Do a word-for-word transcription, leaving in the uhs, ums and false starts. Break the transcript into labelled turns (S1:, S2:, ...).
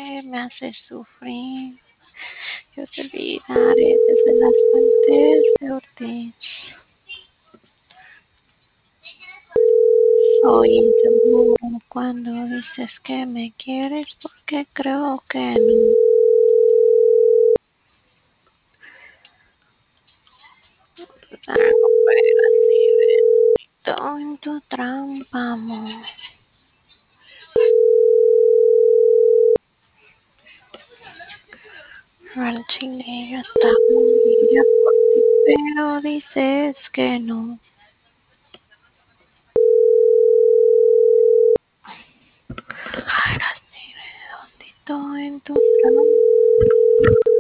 S1: que me haces sufrir. Yo te olvidaré desde las fuentes de Ortiz. Soy inseguro cuando dices que me quieres porque creo que no. Algo fuera así de en tu trampa, amor. Al chile yo hasta moriría por ti, pero dices que no. Ahora sí redondito en tu trampa.